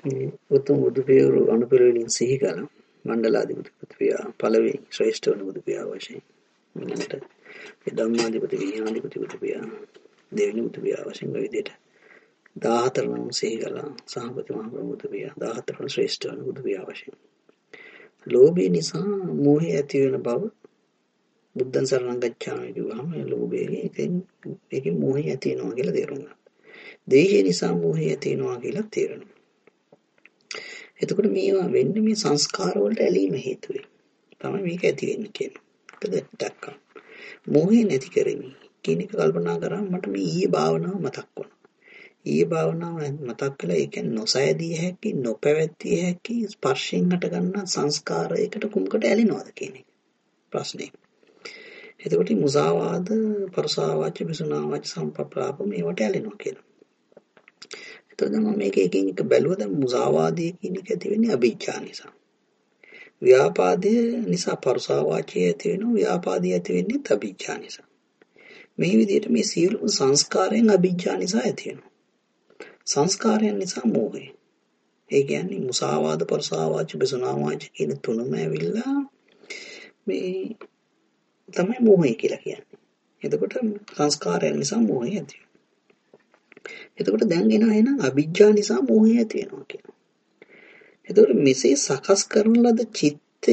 උතුම් බුදු පියාණන් අනුපිළිවෙලින් සිහි කළ මණ්ඩලාධිපති බුදු පියා පළවෙනි ශ්‍රේෂ්ඨ වන බුදු පියා වශයෙන් ඊළඟට ධම්මාධිපති විහානාධිපති බුදු පියා දෙවෙනි බුදු පියා වශයෙන් ඔය විදිහට 14 නම් සිහි කළා සහපති මහ බුදු පියා 14 වන ශ්‍රේෂ්ඨ වන බුදු පියා වශයෙන් ලෝභය නිසා මෝහය ඇති වෙන බව බුද්ධං සරණං ගච්ඡාමි කියුවාම ඒකෙන් මෝහය ඇති වෙනවා කියලා තේරුම් ගන්න. දේහය නිසා මෝහය ඇති වෙනවා කියලා තේරෙනවා. එතකොට මේවා වෙන්නේ මේ සංස්කාර වලට ඇලීම හේතුවෙන්. තමයි මේක ඇති වෙන්නේ කියන්නේ. ඒකද දැක්කා. මෝහය නැති කරෙමි. කියන එක කල්පනා කරාම මට මේ ඊයේ භාවනාව මතක් වුණා. ඊයේ භාවනාව මතක් කළා ඒ කියන්නේ නොසෑදී හැකි, නොපැවැත්විය හැකි ස්පර්ශයෙන් හට ගන්න සංස්කාරයකට කුමකට ඇලෙනවද කියන එක. ප්‍රශ්නේ. එතකොට මුසාවාද, පරසාවාච, විසුනාවාච, සම්පප්‍රාප මේවට ඇලෙනවා කියලා. එතකොට මම මේක එකින් එක බැලුවා දැන් මුසාවාදයේ කියන එක ඇති වෙන්නේ අභිජ්ජා නිසා. ව්‍යාපාදය නිසා පරසාවාචය ඇති වෙනවා, ව්‍යාපාදය ඇති වෙන්නේ අභිජ්ජා නිසා. මේ විදිහට මේ සියලුම සංස්කාරයන් අභිජ්ජා නිසා ඇති වෙනවා. සංස්කාරයන් නිසා මෝහය. ඒ කියන්නේ මුසාවාද, පරසාවාච, විසුනාවාච කියන තුනම ඇවිල්ලා මේ තමයි මෝහය කියලා කියන්නේ. එතකොට සංස්කාරයන් නිසා මෝහය ඇති වෙනවා. එතකොට දැන් එන අවිජ්ජා නිසා මෝහය ඇති වෙනවා කියනවා. එතකොට මෙසේ සකස් කරන ලද චිත්තය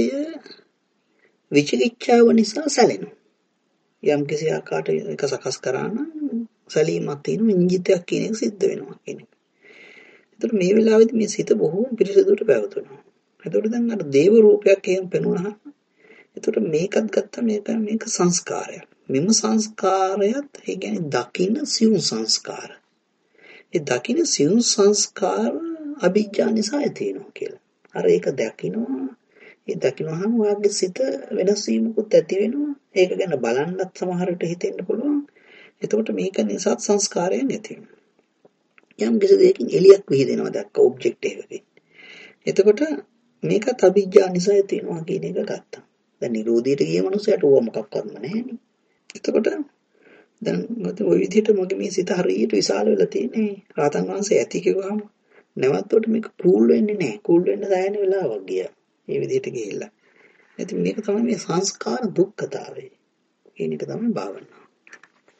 විචිකිච්ඡාව නිසා සැලෙනවා. යම් කිසි ආකාරයකට එක සකස් කරා නම් සැලීමක් තියෙනවා, ඉංජිතයක් කියන එක සිද්ධ වෙනවා කියන එක. එතකොට මේ වෙලාවේදී මේ සිත බොහෝම පිරිසිදුට පැවතුනවා. එතකොට දැන් අර දේව රූපයක් එහෙම පෙනුනහම එතකොට මේකත් ගත්තා මේක සංස්කාරයක්. මෙම සංස්කාරයත් ඒ කියන්නේ දකින්න සියුම් සංස්කාර. ඒ දකින්න සියුම් සංස්කාර අභිජ්ජා නිසා ඇති වෙනවා කියලා. අර ඒක දකින්නවා. ඒ දකින්වහම ඔයාගේ සිත වෙනස් වීමකුත් ඇති වෙනවා. ඒක ගැන බලන්නත් සමහර විට හිතෙන්න පුළුවන්. එතකොට මේක නිසා සංස්කාරයන් ඇති වෙනවා. යම් කිසි දෙයකින් එළියක් විහිදෙනවා දැක්ක ඔබ්ජෙක්ට් එකකින්. එතකොට මේකත් අභිජ්ජා නිසා ඇති වෙනවා කියන එක ගත්තා. දැන් නිරෝධයට ගිය මනුස්සයට ඕව මොකක්වත්ම නැහැනේ. එතකොට දැන් ඔය විදිහට මගේ මේ සිත හරියට විශාල වෙලා තියෙන්නේ. රාතන් වහන්සේ ඇති කිව්වම නැවතුවට මේක කූල් වෙන්නේ නැහැ. කූල් වෙන්න දැනෙන වෙලාවක් ගියා. මේ විදිහට ගිහිල්ලා. ඉතින් මේක තමයි මේ සංස්කාර දුක්ඛතාවය. කියන එක තමයි භාවනාව.